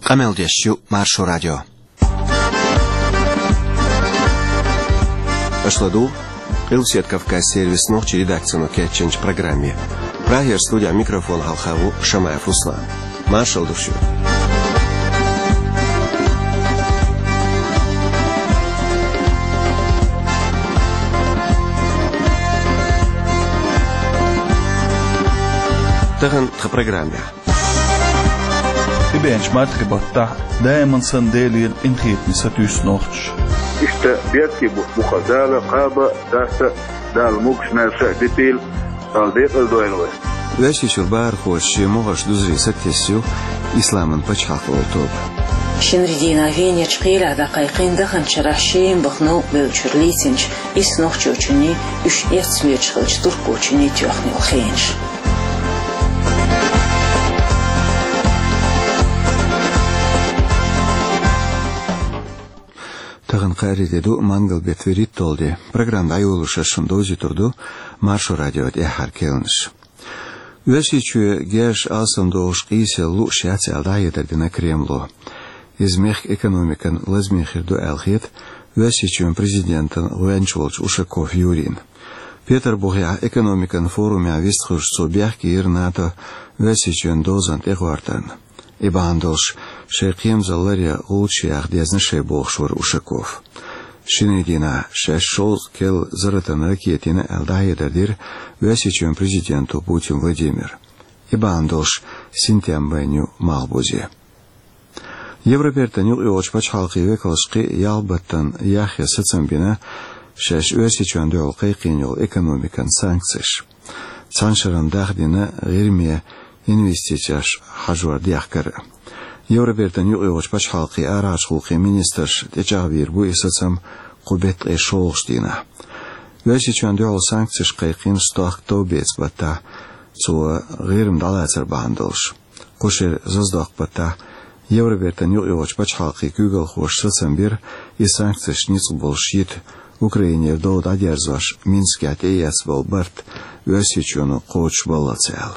Qameldeshu Marşo Radio. Ашладу, Илсет Кавказ сервис ночи редакцию Кетченч программе. Прагер студия микрофон Халхаву Шамаев Руслан. Маршал душу. Таган в программе. Бенч матрибата دائما سندالي الانخيط نساتوس نوتش إشتا بيتي بخزالة قابة داسة دال موكش نرشا ديتيل دال ديت الدوينوه Вещи чурбар хош могаш дузри сактесю исламан пачхалхолтоб. Шинридина венеч қира дақайқин дахан чарашин бахну белчурлитинч иснох чучуни үш эрцмеч хылч туркучуни тёхнил хенш. Тагын қаридеду мангал бетверит толди. Програмда айолуша шундози турду Маршо радио эхар келниш. Весичу геш алсандош қисе лу шац алдайедердина кремло. Измех экономикан лазмехирду алхит весичу президентан Луэнчволч Ушаков Юрин. Петербургя экономикан форуме вестхуш собяхки ирнато весичу дозант эгвартан. Ибандош шейхим залария улчиях дезнеше бохшур Ушаков. Шинедина шешол кел заратан ракетина алдайедердир весичу президенту Путин Владимир. Ибандош синтембеню малбузе. Европертанил иочпач халқи векалшқи ялбаттан яхя сацамбина шеш весичу дуалқайқинил экономикан санкциш. Саншаран дахдина гирмия инвестицияш хажуар диахкар. Европертанил иочпач халқи арач хулқи министрш течавир бу исацам قبت شولشتینا. ویسی چند دو سانکسش قیقین استاخ تو بیت بتا تو غیرم دلایتر باندلش. قشر زداق بتا یور برتنیو ایوچ بچ حقی گوگل خوش سنبیر ای سانکسش نیز بولشیت اوکراینی دو دادیرزاش مینسکات ایس بالبرت ویسی چونو قوچ بالاتسال.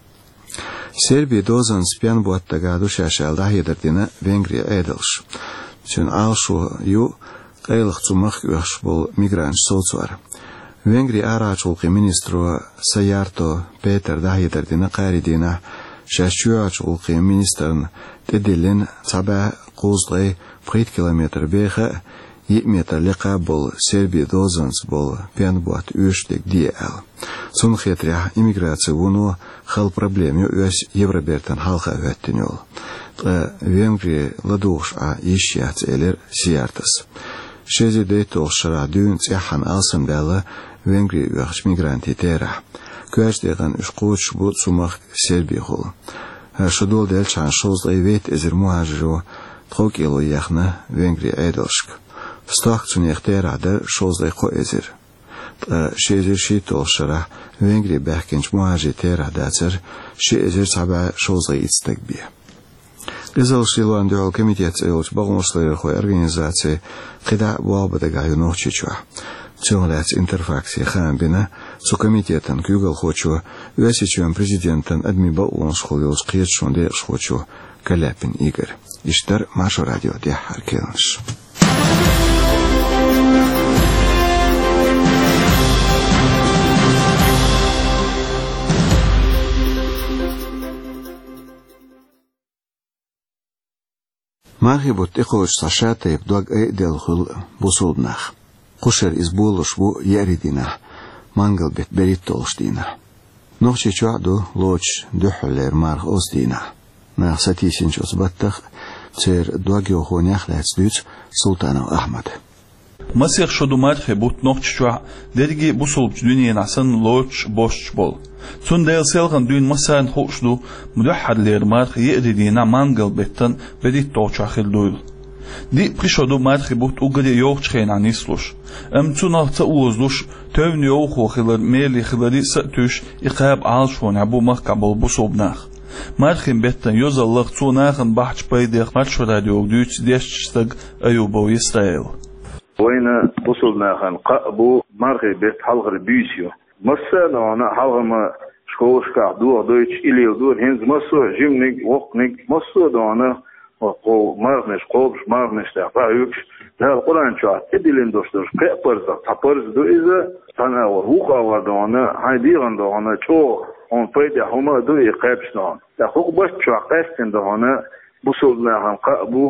سربی دوزن سپیان بود تگادو شاشل دهیدردینه ونگری ایدلش. چون آلشو یو قیلخ زمخ وحشبول میگرانش سوزوار. وینگری آراچولقی منیسترو سیارتو پیتر دهی دردینه قاریدینه شاشچوچولقی منیسترن تدیلین تبع قوزلای 5 کیلومتر بیخه 1 متر لقابل سربی دوزنس بول پیان بوات اوشتک دیال. سون خیتریه ایمیگراتیونو خل پروبلمی اوش یوربرتن حلقه واتینول. وینگری لدوش ایشیات ایلر سیارتس. شزی دیتول شرا دون تیحن آسم داله وینگری وقت میگرانتی تیره. کوچ دیگان اشقوش بود سومخ سربی خول. شدول دل چند شوز لیویت ازر مهاجرو تخوکیلو یخنه وینگری ایدلشک. ستاخ چونیخ تیره در شوز لیخو ازر. شزی شیتول شرا وینگری بحکنج مهاجر تیره داتر شی ازر تبع شوز لیتستک بیه. Изолшилуан дуал комитет элч багмошлары хой организации хида буабадагаю нохчичуа. Цёнлац интерфакции хамбина со комитетан кюгал хочу весичуан президентан адмиба уоншхолилс киетшонде шхочу Каляпин Игорь. Иштар Маршо радио дехар келнш. Мархибут ихоч сашата и вдог эйдел хул бусуднах. Кушер избулуш бу яридина. Мангал бет берит толштина. Нохчи чуаду лоч духлер марх остина. На сатисинч озбаттах цер догио хонях лацдуц Султанов Ахмад. Масих шоду мархибут нохчи чуа дерги бусулб дуньен асан лоч бош бол. Цун дел селган дун массан хошду мудахад лер марх йедидина мангал беттан берит толчахил дуйл. Ди пришоду мархибут угде йохчхен анислуш. Цунах цаузлуш төвн йоху хилер мели хилери сатуш иқаб алшвон абу махкабл бусубнах. Мархим беттан йозаллах цунахын бахч пайдех Маршо радио дүйц дешчстаг аюбо Исраил. وين وصلنا خان قابو مرغي بيت حلغ بيسيو مسنا انا حلغ ما شكوش كعدو دويتش الي دور هنز مسو جيمنيك وقنيك مسو دانا وقو مارنش قوبش مارنش تقايوش لا القرآن شو إدلين دوستوش كأبرز تبرز دو إذا أنا وهوقا ودونا هايديران دونا شو هم فيدا هما دو يقابش دون تحقق بس شو قاستن دونا بوصلنا هم قابو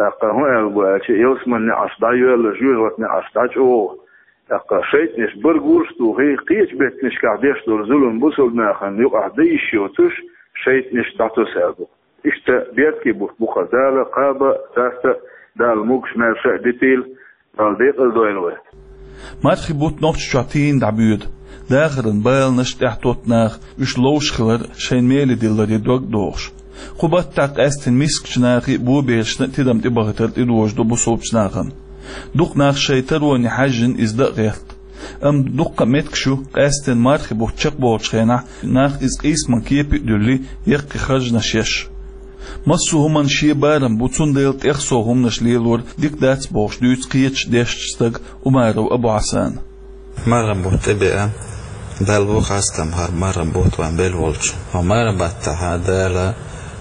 قهوة شيء يوسمن أصدايو الجيل وتن أصداجو شيء نش برجورستو هي قيش بيت نش كعديش دور ظلم بوصلنا خن يقع ديش يوتش شيء نش تعطو سابو إشت بيتكي بخزالة قابة تاسة دال موكش نرشق ديتيل دال ديقل دوينوه ما تخبوت نوش شاتين دعبيود داخرن بايل نشت احتوت ناخ وش لوش خلر شين ميلي ديلا دوغ دوش قبات تاق استن مسك شناخي بو بيرشنا تدم تبغتر تدوش دو بصوب شناخن دوق ناخ شيطر وني حاجن ازدق غيرت دوق متكشو استن مارخي بو تشق بوچخينا ناخ از قيس من كيبي دولي يقي خرج نشيش مصو همان شي بارم بوتون ديلت اخصو هم نشليلور ديك داتس بوش دويت قيتش ديشتستق ومارو ابو عسان مرم بوت بيئة دال بو خاستم هر مرم بوت وان بيل ولش ومرم باتها دالا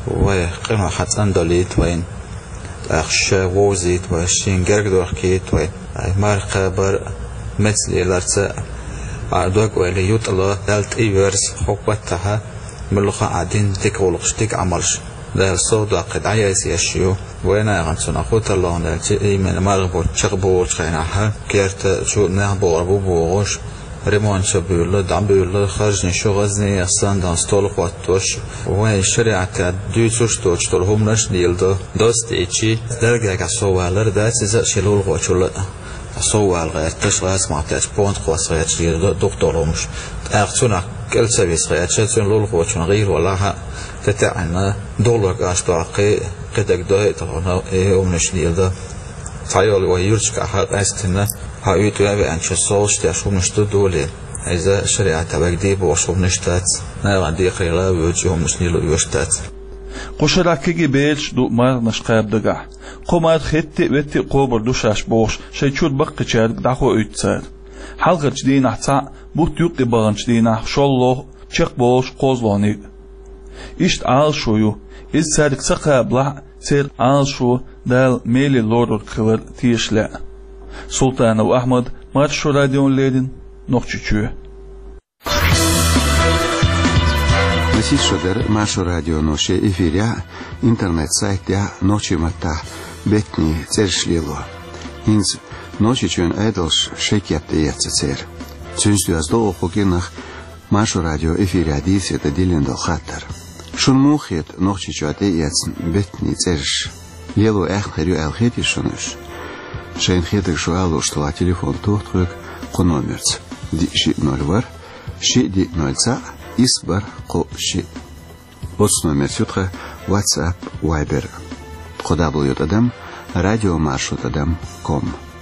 وقيمة حتى اندوليت وين اخش ووزيت وشين جرق دوركيت وين مار قابر مثل لارتا عدوك ويلي يطلع دالت ايورس خوبتها ملوخا عادين ديك ولقش ديك عملش دال صوت قد عياس يشيو وين غنسون اخوت الله دالت ايمن ماربو تشغبو تشغيناها كيرت شو نهبو ربو بوغوش ريمون شبيولو دعبيولو خرج نشو غزني أصلاً دان ستول قواتوش وين شريعة دوتوش توش تولهم نش ديلدو دوست إيشي درجة كسوالر داس إذا شلول قواتشول سوال غير تش غاز ما تاج بونت قواس غير شير دكتورهمش أختنا كل سبيس غير شتون لول قواتشون غير ولا تتعنا دولار أشتاقي قدك ده تغنا يوم نش ديلدو تايول ويرش كحال أستنا هايتو يبي أنش الصوش تشوف نشتو دولي إذا شريعة تبقدي بوشوف نشتات نعندي خيلا ويجيهم نشنيلو يوشتات قشراكي بيلش دو مار نشقاب دقع قمار خيتي ويتي قوبر دوشاش بوش شيتشود بقى شارك داخو ايتسار حلقة جدين احتاع بوت يوقي بغن جدين احشالله چق بوش قوزلانيق اشت عال شويو إذ سارك سقابلا سير عال شو دال ميلي لورور خلر تيشلا سلطان وأحمد مارشو راديون ليدن نوخچچو Василь Шодер, Машу радио ноше эфиря, интернет-сайт я ночи мата бетни цершлило. Инз ночи чун айдалш шекепте яццер. Цюнсту аздо окогинах Машу радио эфиря дисе да дилендо хаттар. Шун мухет ночи чуате яцн бетни церш. Лело эхнерю алхети шунуш. Шейн хетик шуалу штала телефон тухтрык кономерц. Ди 0 var, ди 0 ca. Isbar qo'shi. O'z nomer sutqa WhatsApp, Viber. Qoda bo'lyotadam radio marshutadam.com.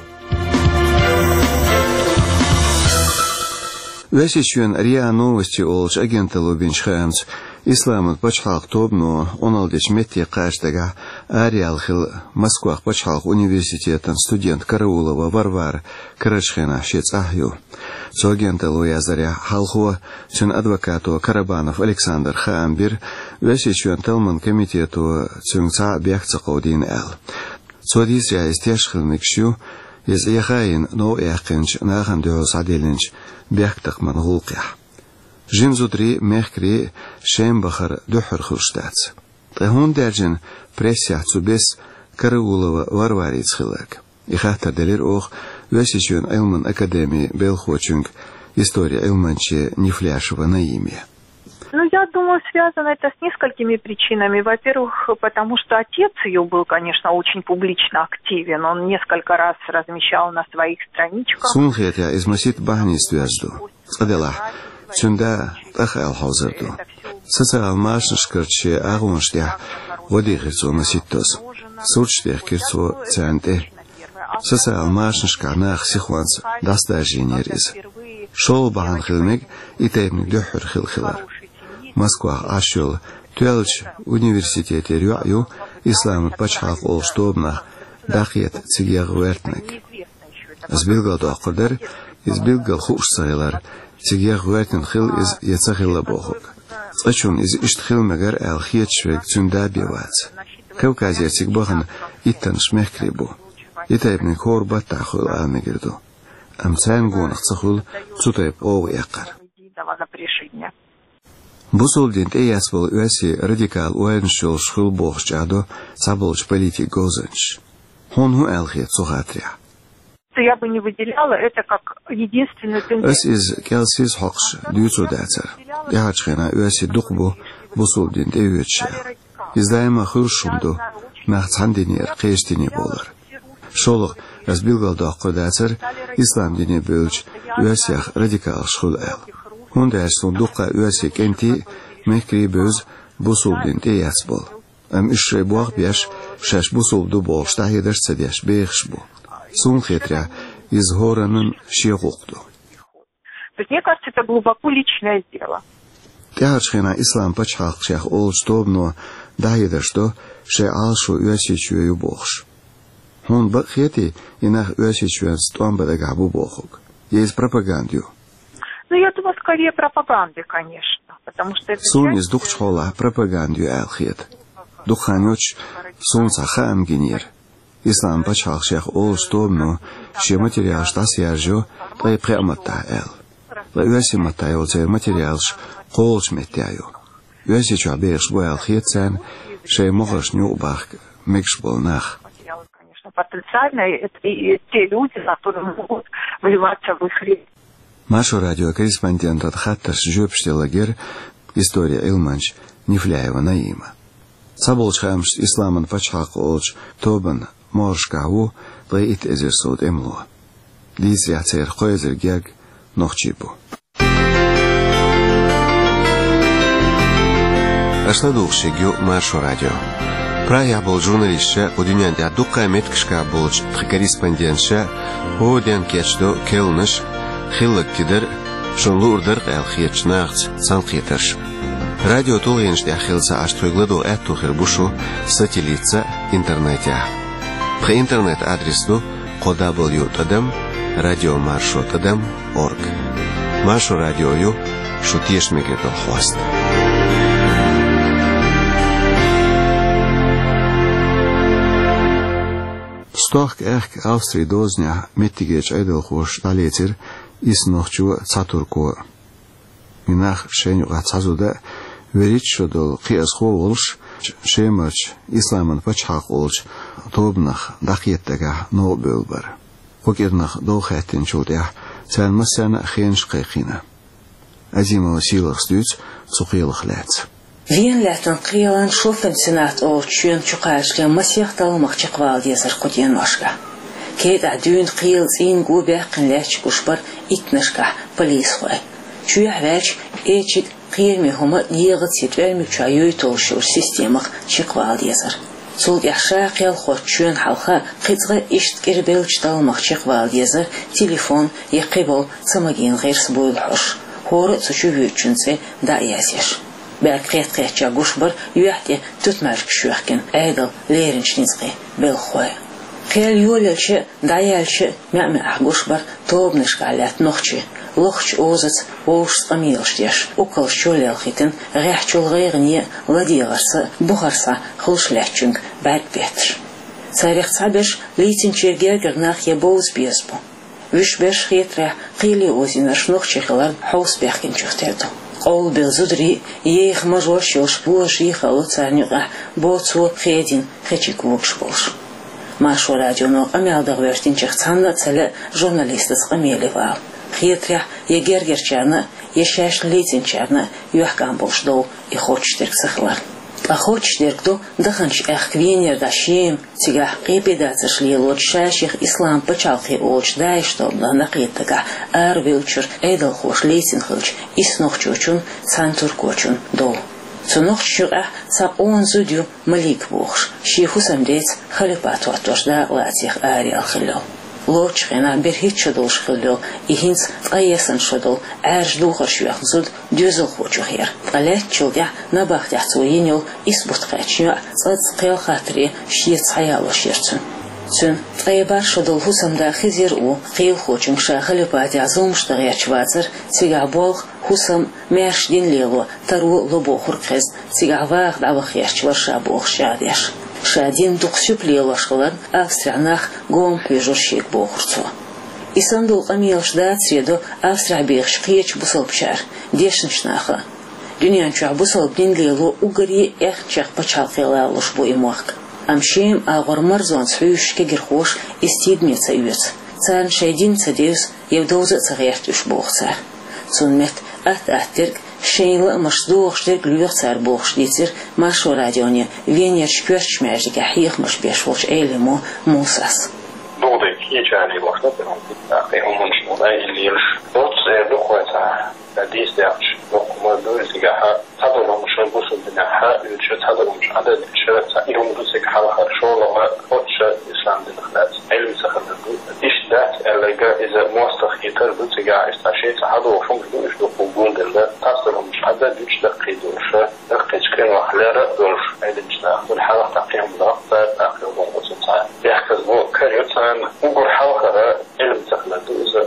Весичен РИА новости олж агента Лубинчхэмс Исламут бачхалк тобну оналдич метти қаштага Ариалхил Москвах бачхалк университетен студент Караулова Варвар Карачхена Шецахю. Со агента Луязаря Халхуа сен адвокату Карабанов Александр Хаамбир весичен телман комитету цюнгца бяхца қодин эл. Со дисря истешхилмикшу из яхаин но яхинч нахан дёс аделинч бяхтах манғулқия. Жинзудри мехкри шембахар духар хурштац. Тахун дәржін прессия цубес Караулова Варвариц хилак. Ихахтар делер ох весичен Элман Академии Белхочунг история Элманче Нефляшева на имя. Ну, я думаю, связано это с несколькими причинами. Во-первых, потому что отец ее был, конечно, очень публично активен. Он несколько раз размещал на своих страничках. Сунхет я измасит бахни связду. Сказала, сюнда тахал хазарду. Социал машншкарче агунштя водихицу наситтос. Сурчтех кирцу центе. Социал машншкар нах сихванс дастажинерис. Шоу бахан хилмик и тейбник дюхр хилхилар. Москва ашул Тюэлч университете Рюаю Исламут Пачхалк Олштобна Дахиет Цигьяг Вертник. Сбилгал Дохкудер, избилгал Хушсайлар, Цигьяг Вертин Хил из Яцахила Бохук. Сачун из Иштхил Мегар Алхиет Швег Цюнда Бивац. Кавказия цигбахан иттан шмехкрибу. Итайбни корба тахул алмигирду. Амцайн гонах цахул цутайб оу яқар. Бусулдин эяс был уаси радикал уэншул шхул бохчадо саболч политик гозанч. Хонху элхи цухатрия. Я бы не выделяла это как единственную тенденцию. Ас из келсис хокш дюцудацер. Яхачхена уаси духбу бусулдин эвеча. Издайма хуршумду махцандинер кештини болар. Шолох аз билгалдах кодацер ислам дини бөлч уасях радикал шхул эл. Онда сундуqa уаси кенти мекри бөз бусулдин эяс бол. Ам ишре буах бияш шаш бусулду бол штахидаш цадяш бейхш бол. Сун хитря из горанын шиғуқту. То есть, мне кажется, это глубоко личное дело. Тяжхена ислам пачхақ шах ол штобно дахидашто ше алшу уасичую бохш. Он бахети инах уасичуян стомбада габу бохук. Есть пропагандию. Ну, я думаю, скорее пропаганды, конечно. Потому что это... Сун из духчхола пропагандию алхет. Духанёч сун сахам генер. Ислам пачхақ шах ол штобно ше материал штас яжо тай прямата эл. Уаси матайо цер материалш қолш метяю. Уасичуа бейш бой алхетсен ше мохаш нюбах микш бол нах. Потенциально это и те люди, которые могут вливаться в их речь. Машу радиокорреспондент от Хатташ Жөпштелагер история Илманч Нифляева Наима. Саболч хамш исламан пачхақ олч тобан моршкаву лейт эзерсуд эмло. Лизря цер хойзер герг нохчипу. Ашладухши гю Машу радио. Прая был журналистша, удинянда дукка меткшка болч корреспондентша, оден кечдо келныш, хиллак тидер, шунлурдер элхиечнахц санкеташ. Радио толгеншде ахилса аштойгладо эттухер бушу сателлитса интернетя. По интернет адресу www.tadam radiomarsho.org. Машу радиою шутешмегетол хваст. Стох эрк Австрии дозня меттигеч айдалхош далецер ис нохчу цатурко. Минах шенюга цазуда веричшодол қиасхо олш шемач исламан пачхақ олш тобнах дақиеттага нобел бар. Окернах долхайтен чулдя цән масана хенш қайқина. Азимова силах стюц цуқилах ләц. Вен ләтін қиялан шофен сенат ол чүйен чуқайшлен масияқталы мақчықвал дезір құден машқа. Кейда дүйін қиыл зейін губе қынләч күшбар итнышқа полис қой. Чүйя вәч эчик қиелме хума еғыт сетвермек чайой толшур системақ чықвал дезір. Сол яша қиял қот чүйен халқа қиҵғы ішткер белчтал мақчықвал дезір телефон еқи бол цымагин ғирс бойл хош. Хоры цучу вючінце да язеш. Бәк қият-қиятча гушбар юяхте түтмәлк шуяхкен әйдал лерінчнізғи бел қой. Қиял юлелчі, даялчі мәмі гушбар тобнышқа әләт нұқчы. Лохч озыц оушс амилштеш, укал щолел хитин, ғяхчулғайғыне ладиғарсы, бұғарса хылшләтчінг бәк бетр. Царих цабеш лейтинчер гергернах ебоуз безбу. Вишбеш хитря қили озинаш нұқчықылар хаус бәхкен чүхтерду. Ол белзудри еих мажошилш буаш ехало царнюға боцу хедин хечик вукш болш. Машу радиону амялдық вертинчех цанна цәлі журналистыз амелевал. Хитря егергерчарны, ешәш лейтинчарны юахкан болшдоу и хочтер ксықлар. А хочтер кто даханч эхквенер дашем, тига қипедацыш лилот шаших ислам пачалқи олч дай штомда нақиттыға әр вилчыр эйдал хош лейтин хылч иснохчучун цантуркочун доу. Цунохчуға сап он зудю малик бохш, шиху самдец халипату атошда латих ариал хилол. Лочхена берхит шодол шхилол, и хинц тайесан шодол, әрж духар шуях зуд дюзел хочухер. Алет чулгя на бахтях цуинел, избутқачню цацқел хатри шиец хаяло шерцун. Цун тайбар шодол хусамда хизир у, хил хочун шахалипати азумштагя чвацер, цига болх хусам мерш дин лело, тару лобохур кез, цига вах давах яшчвар шабох шадеш. Шадин дуксюп лелашкалар Австриянах гом хвежурщик бохурцу. Исандул амилшда цведу Австрия бехш киеч бусалпчар, дешншнаха. Дюнян чуа бусалпнин лелу угари эхчах пачалкела лушбу имуак. Амшем агормар зон схюшке герхош истидмеца юц. Царн шайдин цадеус евдоуза цагертюш бохцар. Цунмет ат-аттирг шейла машдуохштер глюхцар бохшлицер машу радионе венер шпёрч мяждика хих маш бешволч эйлему мусас. Додек ечани бошна перон ахи умунш модай илиш. Доц дохвата дистяч докумадуисига тадоломш бусудинаха үчө тадоломш адад шерца ирумдусик халахар шолова отча исландин хлат элм сахаду ишдат элега иза мостах итер бутига исташит хаду функдуш докугулда тасдоломш адад үч дакидуш дакичкен вахлара дорш эдинчна بالحلقه تقييم ضغط اخر ضغط يحكز بو كريوتان وقر حلقه علم تخلد إذا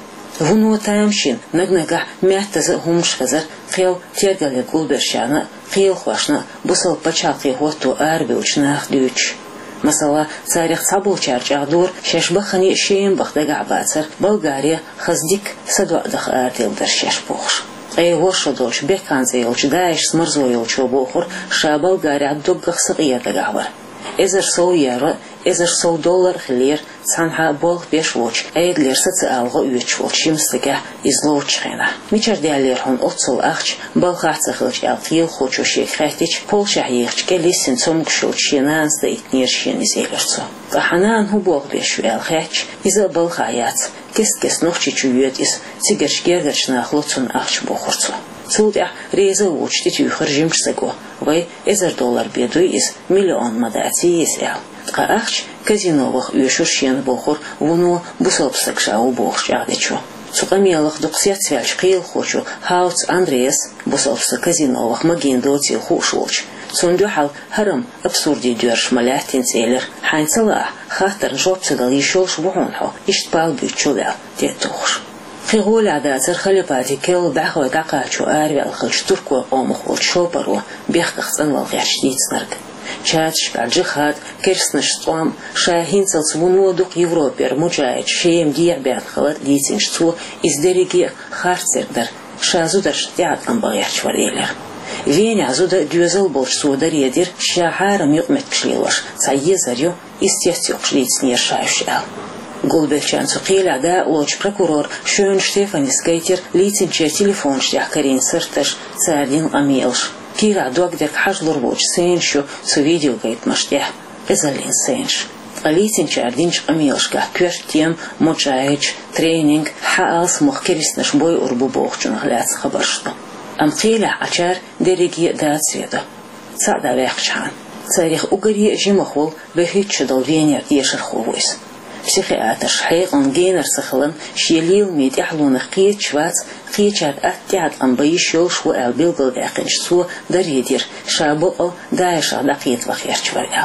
هونو تامشين نغنغا مياتز همش فزر قيل تيرغل گولبرشانا قيل خواشنا بوسل پچاقي هوتو اربوچناخ دوچ مثلا تاريخ صابوچار جادور ششبخني شين بختغا باصر بلغاريا خزديك سدوا دخ ارتل درشش بوخ اي وشدوش بكانزيلچ داش смрзоилчо бохур шабал гаря дугх сыгыяда гавар эзер сол яра эзер сол доллар хлер цанха бол бешвоч эйдлер социалга үечвоч шимстыга излоучхена мичердялер хон отсол ахч балхацхылч алтил хочо шехрэтич полша хирч келисин цомгшочинанс дейтнершин изелерцо гаханан хубог бешвел хач иза балхаяц кес нохчи чует из цигершгердачна хлоцун ахч бохурцо Судя реза учти тюхар жимшсаго, вай эзер доллар беду из миллион мадати езел. Ахч казиновых уешуршен бохур вуну бусопсак шау бохшадечу. Сукамелых дуксят свяч қил хочу хауц Андреас бусопсак казиновых магиндоти хушоч. Сундюхал харам абсурди дёрш малятин целер хайнцала хатар жопсадал ешолш вухонхо иштпал бючулел детухш. خيغول عداتر خليباتي كيل دعوة دقاچو آري الخلش تركو قومخ والشوبرو بيخقصن والغيرشديد سنرق چاتش بعجخات كرسنش طوام شاهين سلسونو دوق يوروبير مجايد شيم ديع بيان خلط ليتنش تو ازدريقي خارتر در شازو درش ديعت انبغيرش وريلر وين عزودا دوزل بولش سودر يدير شاحارم يقمت بشليلوش سايزاريو استيستيوقش ليتسنير شايش ال Гулберчан сукил ада лоч прокурор шön Штефани Скейтер лиценче телефон штях Карин Сырташ цардин амилш. Кира дуагдек хажлур воч сеншу су видео гайт маштях эзалин сенш. Лиценче ардинч амилшка квертем мочаич тренинг хаалс мухкериснаш бой урбу бохчун гляц хабаршту. Амқила ачар дереги да цвета. Цада вехчан. Царих угари жимахол бехич долвенер ешерховойс. Психиатр шхейгон генер сахлан шилил мид яхлун қиет швац қиечат аттиат анбайшол шу албилгл дақиншсу даридир шабу о дайша дақиет вахерч варял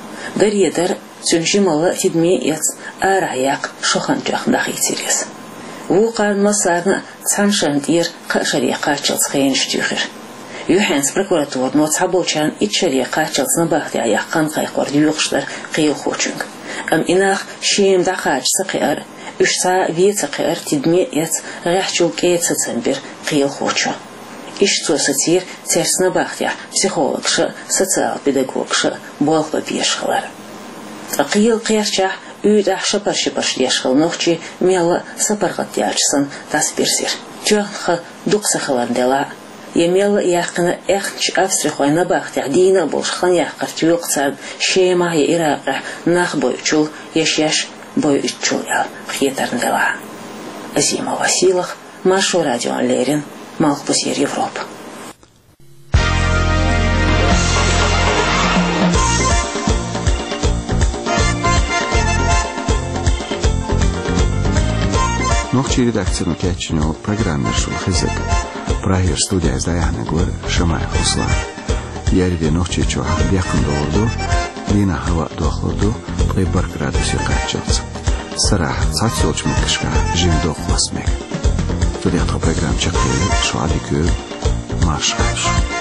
даридер сүншимала тидми яц араяк шохан жах дақитирес вуқар масарна цаншантир қашариқа чалцхейнш тюхер Юхенс прокуратур ноцабочан итшариқа чалцна бахти аяққан қайқор дюқштар қийл хочунг инах шем дақач сақиар үшса вецақиар тидме яц ғахчул кейтса цамбир қийл хочу ишцу сатир церсна бахтя психологшы социал-педагогшы болқпа пешқалар қийл қиярчах үйд ақша парши дешқал нохчи мела сапарғат ячсын таспирсир чуанха дуқсақалар дела يميل يقنا إخش أفسر خوينا باخت عدينا بوش خان يحقر تيوقصاد شيما يراقع ناخ بويتشول يشيش بويتشول خيتر ندلع أزيما وسيلخ ماشو راديو ليرين مالك بسير يوروب Ногчи редакцию кечиню программер шул хизек. Прайер студия издаяхна гор Шамай Хуслан. Ярви ногчи чуа бяхын долду, лина хава дохлоду, прибар градуси качац. Сара цацолч мукшка жим дохласмек. Tudjátok a program csak szó addig ő más.